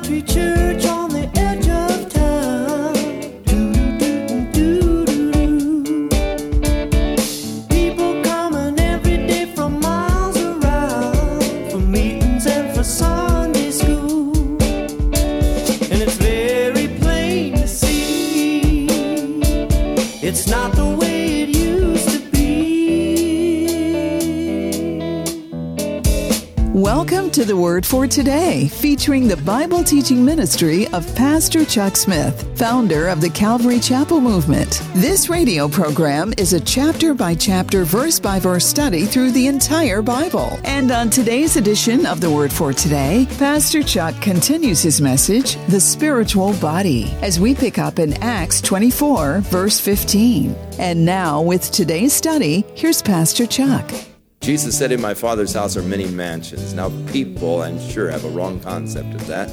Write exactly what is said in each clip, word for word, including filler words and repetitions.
country church on the edge of town. Do-do-do-do-do-do. People coming every day from miles around for meetings and for Sunday school. And it's very plain to see it's not the way it used to be. Welcome to the Word for Today, featuring the Bible teaching ministry of Pastor Chuck Smith, founder of the Calvary Chapel Movement. This radio program is a chapter-by-chapter, verse-by-verse study through the entire Bible. And on today's edition of the Word for Today, Pastor Chuck continues his message, The Spiritual Body, as we pick up in Acts twenty-four, verse fifteen. And now, with today's study, here's Pastor Chuck. Jesus said, in my Father's house are many mansions. Now, people, I'm sure, have a wrong concept of that.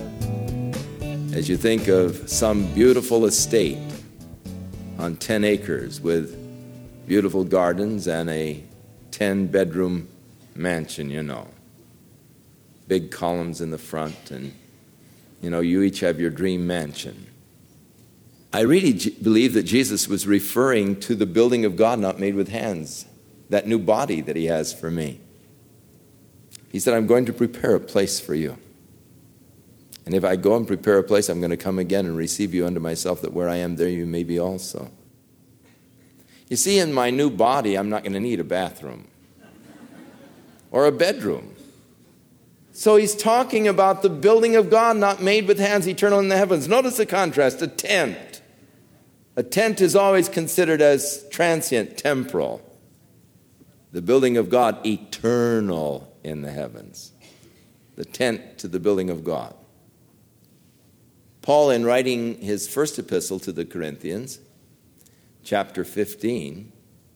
As you think of some beautiful estate on ten acres with beautiful gardens and a ten-bedroom mansion, you know. Big columns in the front, and, you know, you each have your dream mansion. I really j- believe that Jesus was referring to the building of God not made with hands, that new body that he has for me. He said, I'm going to prepare a place for you. And if I go and prepare a place, I'm going to come again and receive you unto myself, that where I am, there you may be also. You see, in my new body, I'm not going to need a bathroom or a bedroom. So he's talking about the building of God, not made with hands, eternal in the heavens. Notice the contrast, a tent. A tent is always considered as transient, temporal. The building of God, eternal in the heavens. The tent to the building of God. Paul, in writing his first epistle to the Corinthians, chapter fifteen,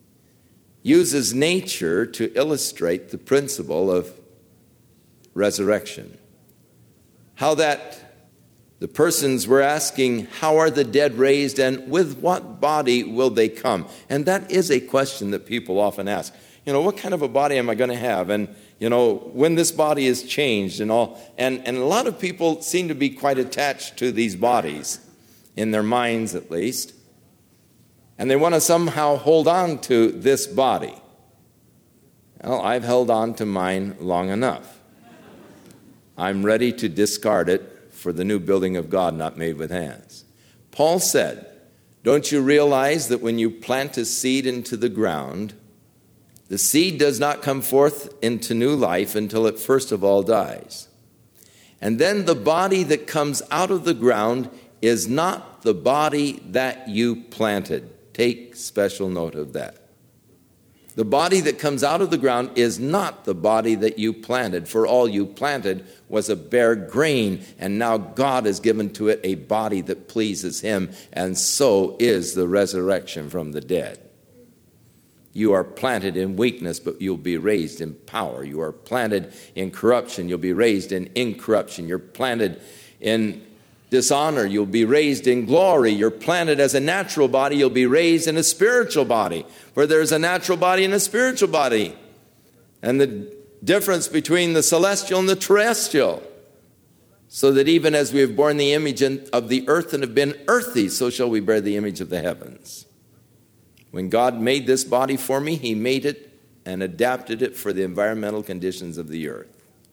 uses nature to illustrate the principle of resurrection. How that the persons were asking, how are the dead raised, and with what body will they come? And that is a question that people often ask. You know, what kind of a body am I going to have? And, you know, when this body is changed and all. And, and a lot of people seem to be quite attached to these bodies, in their minds at least. And they want to somehow hold on to this body. Well, I've held on to mine long enough. I'm ready to discard it for the new building of God not made with hands. Paul said, don't you realize that when you plant a seed into the ground, the seed does not come forth into new life until it first of all dies. And then the body that comes out of the ground is not the body that you planted. Take special note of that. The body that comes out of the ground is not the body that you planted, for all you planted was a bare grain, and now God has given to it a body that pleases him, and so is the resurrection from the dead. You are planted in weakness, but you'll be raised in power. You are planted in corruption, you'll be raised in incorruption. You're planted in dishonor, you'll be raised in glory. You're planted as a natural body, you'll be raised in a spiritual body. For there's a natural body and a spiritual body. And the difference between the celestial and the terrestrial. So that even as we have borne the image of the earth and have been earthy, so shall we bear the image of the heavens. When God made this body for me, he made it and adapted it for the environmental conditions of the earth.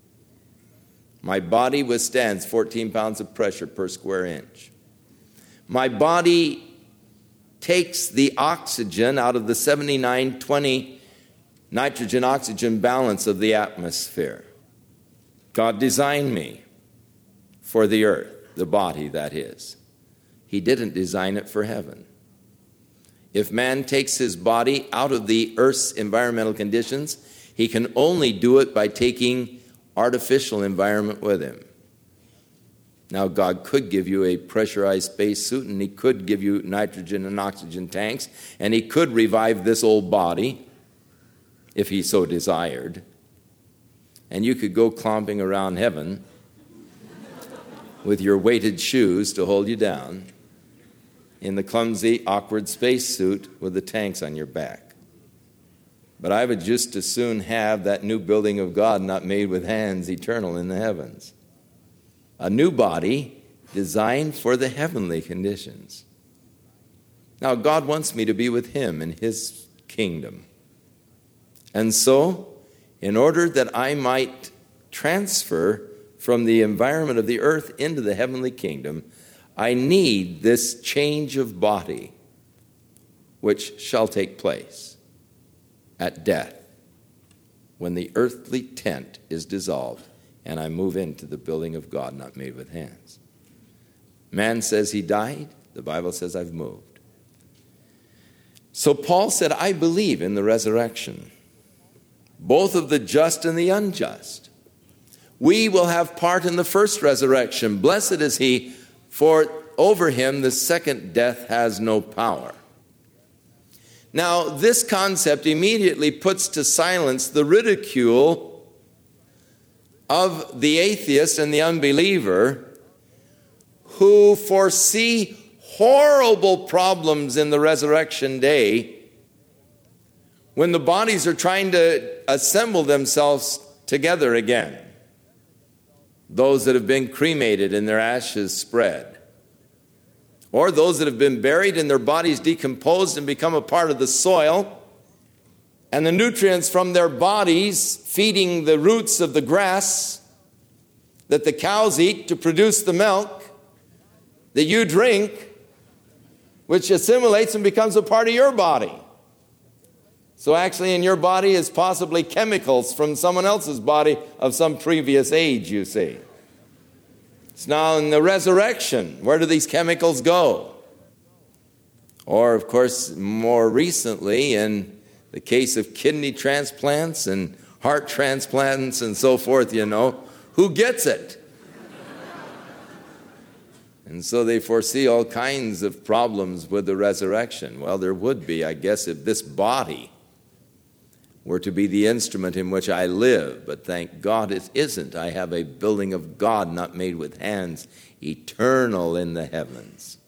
My body withstands fourteen pounds of pressure per square inch. My body takes the oxygen out of the seventy-nine twenty nitrogen-oxygen balance of the atmosphere. God designed me for the earth, the body that is. He didn't design it for heaven. If man takes his body out of the earth's environmental conditions, he can only do it by taking artificial environment with him. Now, God could give you a pressurized spacesuit, and he could give you nitrogen and oxygen tanks, and he could revive this old body if he so desired. And you could go clomping around heaven with your weighted shoes to hold you down in the clumsy, awkward spacesuit with the tanks on your back. But I would just as soon have that new building of God not made with hands, eternal in the heavens. A new body designed for the heavenly conditions. Now, God wants me to be with him in his kingdom. And so, in order that I might transfer from the environment of the earth into the heavenly kingdom, I need this change of body, which shall take place at death, when the earthly tent is dissolved and I move into the building of God not made with hands. Man says he died. The Bible says I've moved. So Paul said, I believe in the resurrection, both of the just and the unjust. We will have part in the first resurrection. Blessed is he, for over him the second death has no power. Now, this concept immediately puts to silence the ridicule of the atheist and the unbeliever who foresee horrible problems in the resurrection day when the bodies are trying to assemble themselves together again. Those that have been cremated and their ashes spread, or those that have been buried and their bodies decomposed and become a part of the soil, and the nutrients from their bodies feeding the roots of the grass that the cows eat to produce the milk that you drink, which assimilates and becomes a part of your body. So actually in your body is possibly chemicals from someone else's body of some previous age, you see. It's now in the resurrection. Where do these chemicals go? Or, of course, more recently, in the case of kidney transplants and heart transplants and so forth, you know, who gets it? And so they foresee all kinds of problems with the resurrection. Well, there would be, I guess, if this body were to be the instrument in which I live. But thank God it isn't. I have a building of God not made with hands, eternal in the heavens.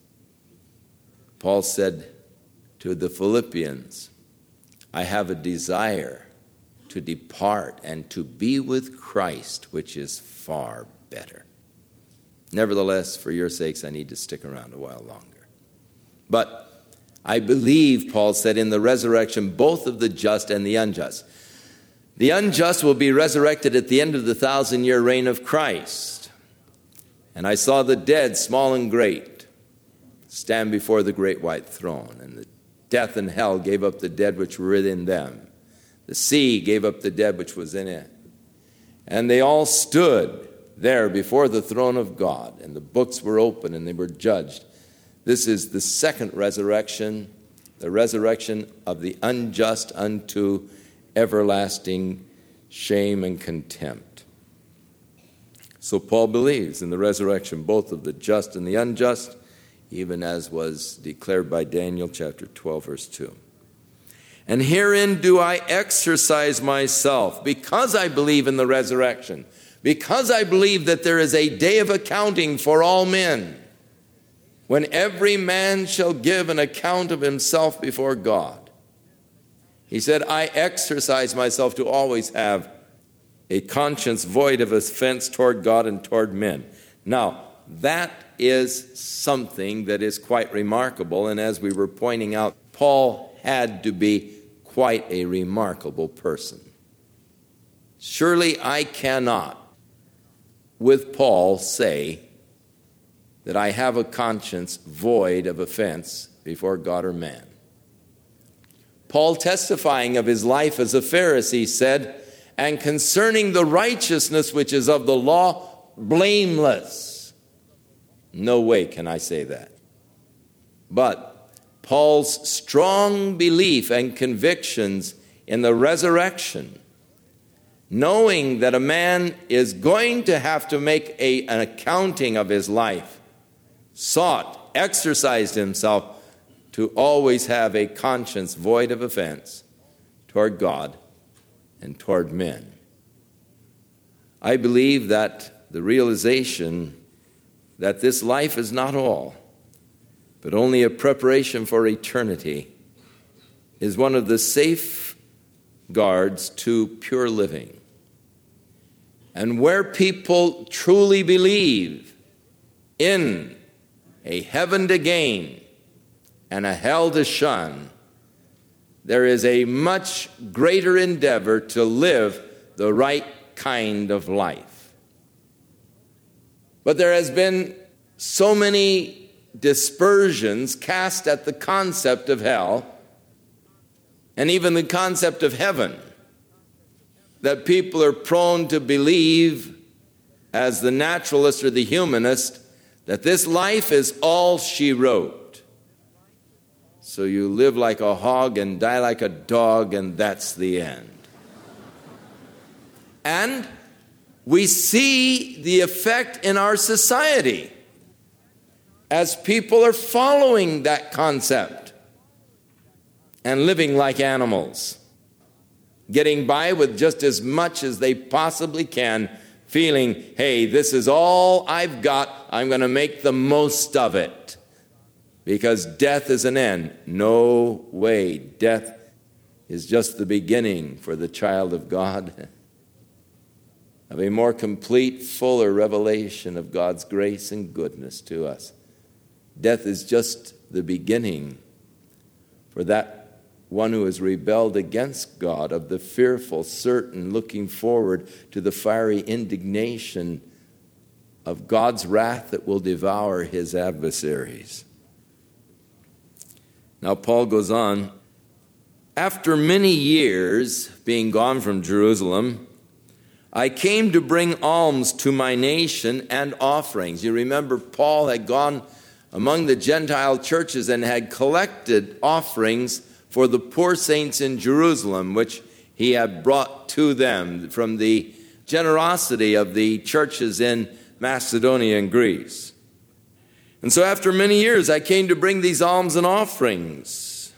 Paul said to the Philippians, I have a desire to depart and to be with Christ, which is far better. Nevertheless, for your sakes, I need to stick around a while longer. But I believe, Paul said, in the resurrection, both of the just and the unjust. The unjust will be resurrected at the end of the thousand-year reign of Christ. And I saw the dead, small and great, stand before the great white throne. And the death and hell gave up the dead which were within them. The sea gave up the dead which was in it. And they all stood there before the throne of God, and the books were open and they were judged. This is the second resurrection, the resurrection of the unjust unto everlasting shame and contempt. So Paul believes in the resurrection both of the just and the unjust, even as was declared by Daniel chapter twelve, verse two. And herein do I exercise myself, because I believe in the resurrection, because I believe that there is a day of accounting for all men, when every man shall give an account of himself before God. He said, I exercise myself to always have a conscience void of offense toward God and toward men. Now, that is something that is quite remarkable, and as we were pointing out, Paul had to be quite a remarkable person. Surely I cannot, with Paul, say that I have a conscience void of offense before God or man. Paul, testifying of his life as a Pharisee, said, and concerning the righteousness which is of the law, blameless. No way can I say that. But Paul's strong belief and convictions in the resurrection, knowing that a man is going to have to make a, an accounting of his life, sought, exercised himself to always have a conscience void of offense toward God and toward men. I believe that the realization that this life is not all, but only a preparation for eternity, is one of the safeguards to pure living. And where people truly believe in a heaven to gain and a hell to shun, there is a much greater endeavor to live the right kind of life. But there has been so many dispersions cast at the concept of hell and even the concept of heaven that people are prone to believe, as the naturalist or the humanist, that this life is all she wrote. So you live like a hog and die like a dog, and that's the end. And we see the effect in our society as people are following that concept and living like animals, getting by with just as much as they possibly can, feeling, hey, this is all I've got, I'm going to make the most of it, because death is an end. No way. Death is just the beginning for the child of God of a more complete, fuller revelation of God's grace and goodness to us. Death is just the beginning for that one who has rebelled against God, of the fearful, certain, looking forward to the fiery indignation of God's wrath that will devour his adversaries. Now Paul goes on, after many years being gone from Jerusalem, I came to bring alms to my nation and offerings. You remember Paul had gone among the Gentile churches and had collected offerings for the poor saints in Jerusalem, which he had brought to them from the generosity of the churches in Macedonia and Greece. And so after many years, I came to bring these alms and offerings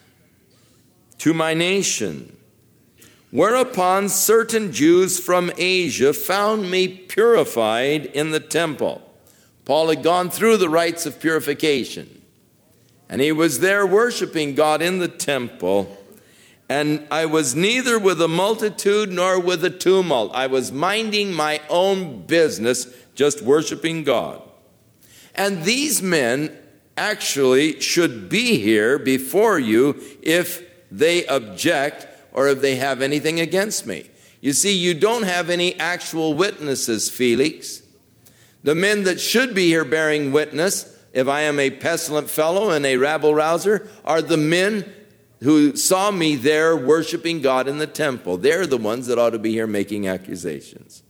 to my nation. Whereupon certain Jews from Asia found me purified in the temple. Paul had gone through the rites of purification, and he was there worshiping God in the temple. And I was neither with a multitude nor with a tumult. I was minding my own business, just worshiping God. And these men actually should be here before you if they object or if they have anything against me. You see, you don't have any actual witnesses, Felix. The men that should be here bearing witness, if I am a pestilent fellow and a rabble-rouser, are the men who saw me there worshiping God in the temple. They're the ones that ought to be here making accusations.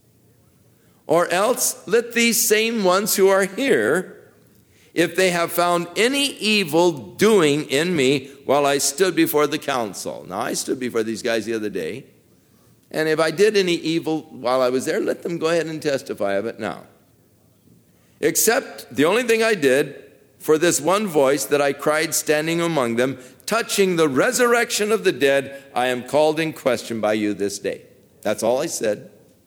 Or else, let these same ones who are here, if they have found any evil doing in me while I stood before the council. Now, I stood before these guys the other day, and if I did any evil while I was there, let them go ahead and testify of it now. Except the only thing I did for this one voice that I cried standing among them, touching the resurrection of the dead, I am called in question by you this day. That's all I said.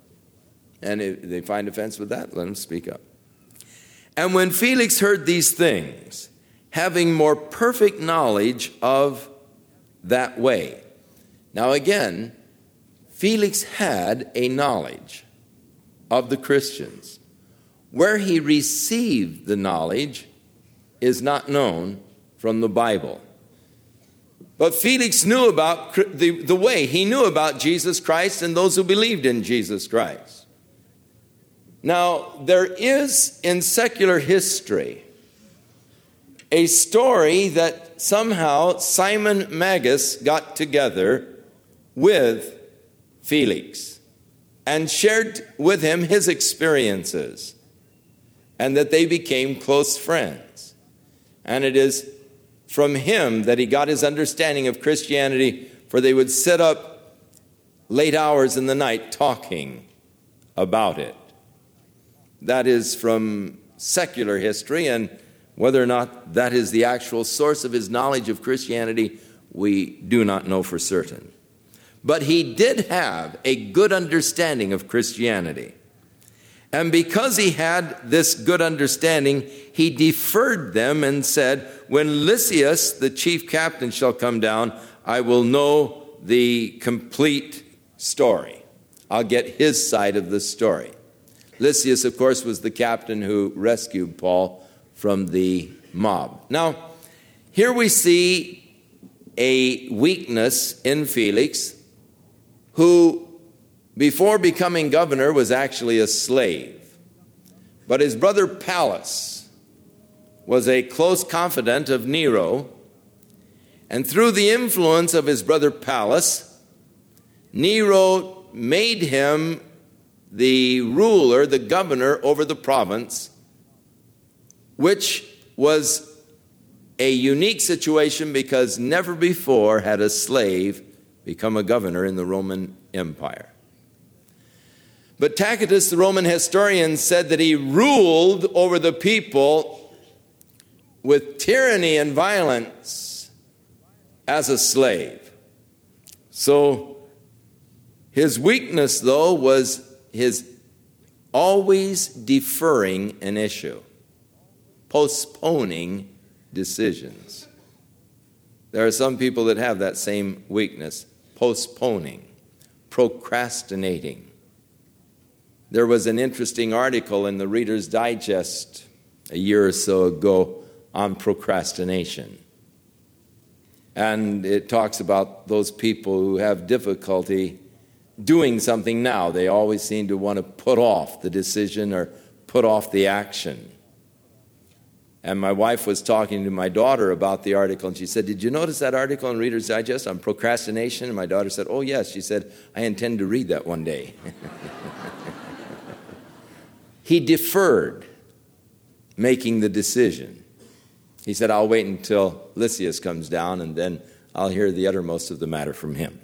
And if they find offense with that, let them speak up. And when Felix heard these things, having more perfect knowledge of that way. Now again, Felix had a knowledge of the Christians. Where he received the knowledge is not known from the Bible. But Felix knew about the, the way. He knew about Jesus Christ and those who believed in Jesus Christ. Now, there is in secular history a story that somehow Simon Magus got together with Felix and shared with him his experiences, and that they became close friends. And it is from him that he got his understanding of Christianity, for they would sit up late hours in the night talking about it. That is from secular history, and whether or not that is the actual source of his knowledge of Christianity, we do not know for certain. But he did have a good understanding of Christianity. And because he had this good understanding, he deferred them and said, when Lysias, the chief captain, shall come down, I will know the complete story. I'll get his side of the story. Lysias, of course, was the captain who rescued Paul from the mob. Now, here we see a weakness in Felix, who before becoming governor was actually a slave. But his brother Pallas was a close confidant of Nero, and through the influence of his brother Pallas, Nero made him the ruler, the governor over the province, which was a unique situation because never before had a slave become a governor in the Roman Empire. But Tacitus, the Roman historian, said that he ruled over the people with tyranny and violence as a slave. So his weakness, though, was his always deferring an issue, postponing decisions. There are some people that have that same weakness, postponing, procrastinating. There was an interesting article in the Reader's Digest a year or so ago on procrastination. And it talks about those people who have difficulty doing something now. They always seem to want to put off the decision or put off the action. And my wife was talking to my daughter about the article, and she said, "Did you notice that article in Reader's Digest on procrastination?" And my daughter said, "Oh, yes." She said, "I intend to read that one day." He deferred making the decision. He said, "I'll wait until Lysias comes down, and then I'll hear the uttermost of the matter from him."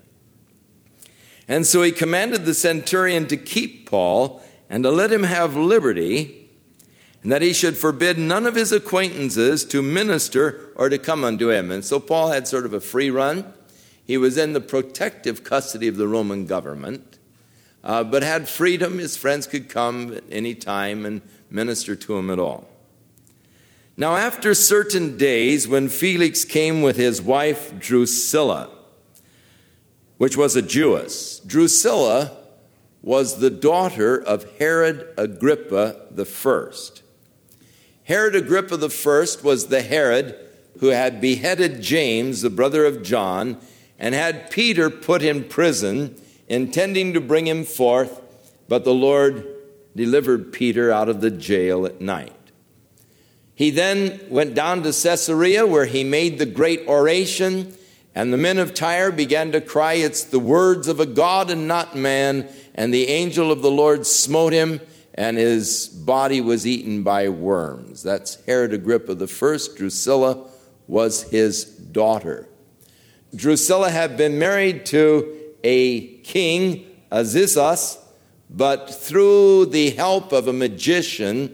And so he commanded the centurion to keep Paul and to let him have liberty, and that he should forbid none of his acquaintances to minister or to come unto him. And so Paul had sort of a free run. He was in the protective custody of the Roman government, uh, but had freedom. His friends could come at any time and minister to him at all. Now, after certain days, when Felix came with his wife Drusilla, which was a Jewess. Drusilla was the daughter of Herod Agrippa the First. Herod Agrippa the First was the Herod who had beheaded James, the brother of John, and had Peter put in prison, intending to bring him forth, but the Lord delivered Peter out of the jail at night. He then went down to Caesarea, where he made the great oration, and the men of Tyre began to cry, "It's the words of a God and not man." And the angel of the Lord smote him, and his body was eaten by worms. That's Herod Agrippa the First. Drusilla was his daughter. Drusilla had been married to a king, Azizas, but through the help of a magician,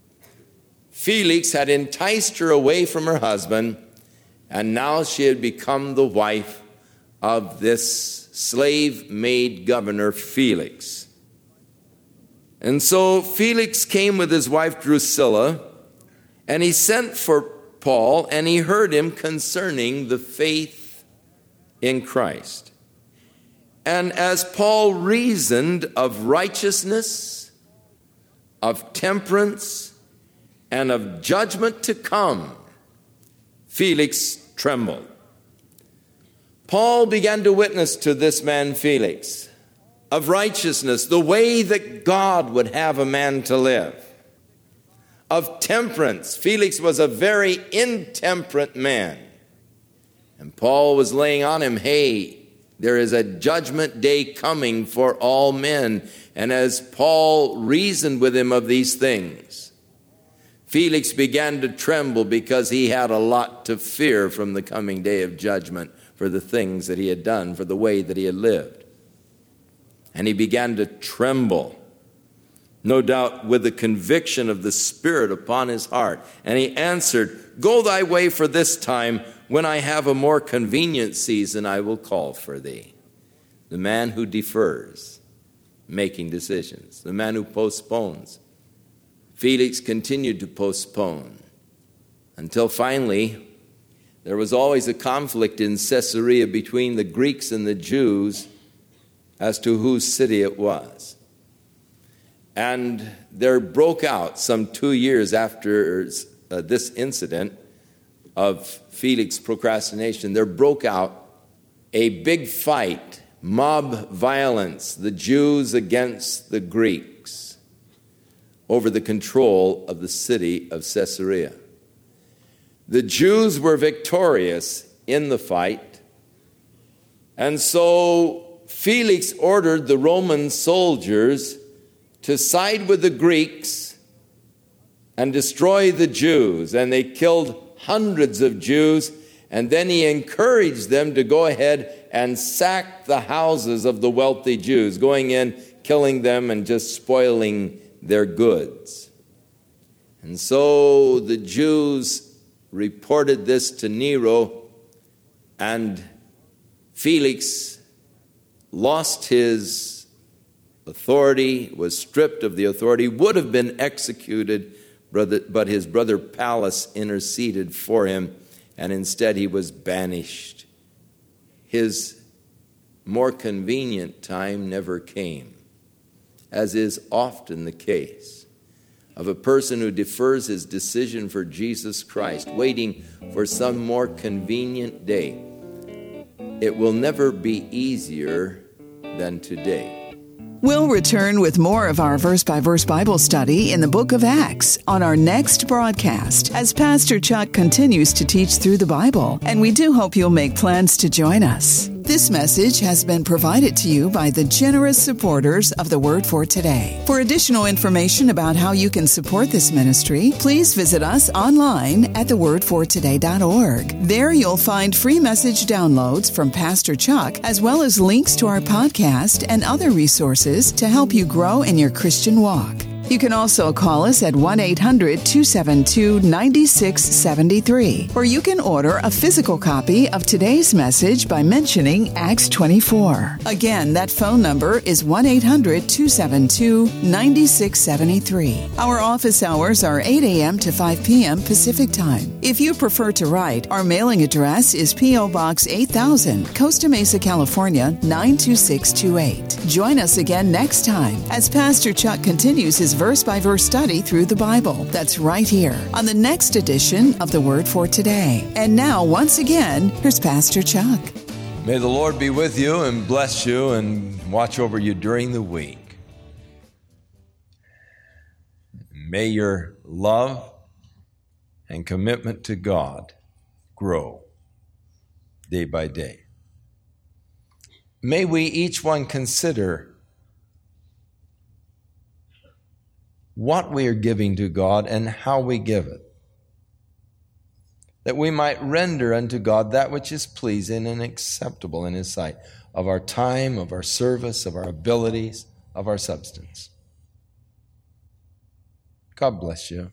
Felix had enticed her away from her husband, and now she had become the wife of this slave-made governor, Felix. And so Felix came with his wife Drusilla, and he sent for Paul, and he heard him concerning the faith in Christ. And as Paul reasoned of righteousness, of temperance, and of judgment to come, Felix trembled. Paul began to witness to this man Felix of righteousness, the way that God would have a man to live. Of temperance, Felix was a very intemperate man. And Paul was laying on him, hey, there is a judgment day coming for all men. And as Paul reasoned with him of these things, Felix began to tremble because he had a lot to fear from the coming day of judgment for the things that he had done, for the way that he had lived. And he began to tremble, no doubt with the conviction of the Spirit upon his heart. And he answered, "Go thy way for this time. When I have a more convenient season, I will call for thee." The man who defers making decisions, the man who postpones. Felix continued to postpone until finally there was always a conflict in Caesarea between the Greeks and the Jews as to whose city it was. And there broke out some two years after uh, this incident of Felix's procrastination, there broke out a big fight, mob violence, the Jews against the Greeks, over the control of the city of Caesarea. The Jews were victorious in the fight, and so Felix ordered the Roman soldiers to side with the Greeks and destroy the Jews, and they killed hundreds of Jews, and then he encouraged them to go ahead and sack the houses of the wealthy Jews, going in, killing them, and just spoiling their goods. And so the Jews reported this to Nero, and Felix lost his authority, was stripped of the authority, would have been executed, but his brother Pallas interceded for him, and instead he was banished. His more convenient time never came, as is often the case of a person who defers his decision for Jesus Christ, waiting for some more convenient day. It will never be easier than today. We'll return with more of our verse-by-verse Bible study in the book of Acts on our next broadcast as Pastor Chuck continues to teach through the Bible, and we do hope you'll make plans to join us. This message has been provided to you by the generous supporters of the Word for Today. For additional information about how you can support this ministry, please visit us online at the word for today dot org. There you'll find free message downloads from Pastor Chuck, as well as links to our podcast and other resources to help you grow in your Christian walk. You can also call us at one eight hundred two seven two nine six seven three, or you can order a physical copy of today's message by mentioning Acts twenty-four. Again, that phone number is one eight hundred two seven two nine six seven three. Our office hours are eight a.m. to five p.m. Pacific Time. If you prefer to write, our mailing address is P O. Box eight thousand, Costa Mesa, California, nine two six two eight. Join us again next time as Pastor Chuck continues his verse-by-verse study through the Bible. That's right here on the next edition of the Word for Today. And now, once again, here's Pastor Chuck. May the Lord be with you and bless you and watch over you during the week. May your love and commitment to God grow day by day. May we each one consider what we are giving to God and how we give it, that we might render unto God that which is pleasing and acceptable in His sight, of our time, of our service, of our abilities, of our substance. God bless you.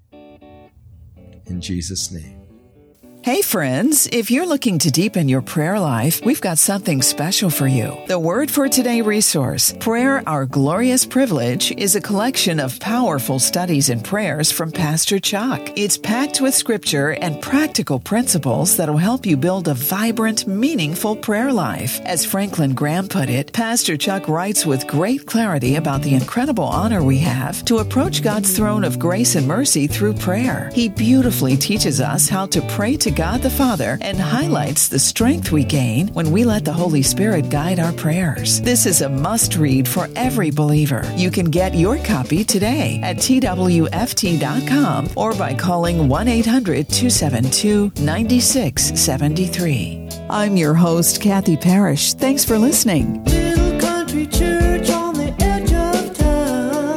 In Jesus' name. Hey friends, if you're looking to deepen your prayer life, we've got something special for you. The Word for Today resource, Prayer, Our Glorious Privilege, is a collection of powerful studies and prayers from Pastor Chuck. It's packed with scripture and practical principles that'll help you build a vibrant, meaningful prayer life. As Franklin Graham put it, Pastor Chuck writes with great clarity about the incredible honor we have to approach God's throne of grace and mercy through prayer. He beautifully teaches us how to pray to God the Father and highlights the strength we gain when we let the Holy Spirit guide our prayers. This is a must-read for every believer. You can get your copy today at T W F T dot com or by calling one eight hundred two seven two nine six seven three. I'm your host, Kathy Parrish. Thanks for listening. Little country church on the edge of town.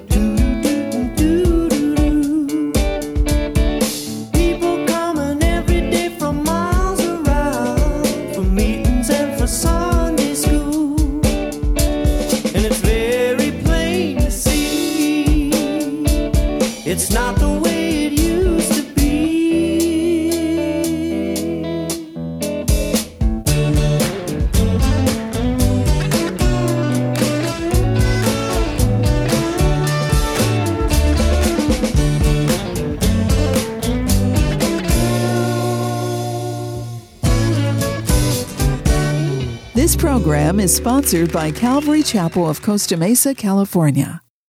Do-do-do-do-do-do. People coming every day from miles around for meetings and for Sunday school. And it's very plain to see it's not the way it used to be. This program is sponsored by Calvary Chapel of Costa Mesa, California.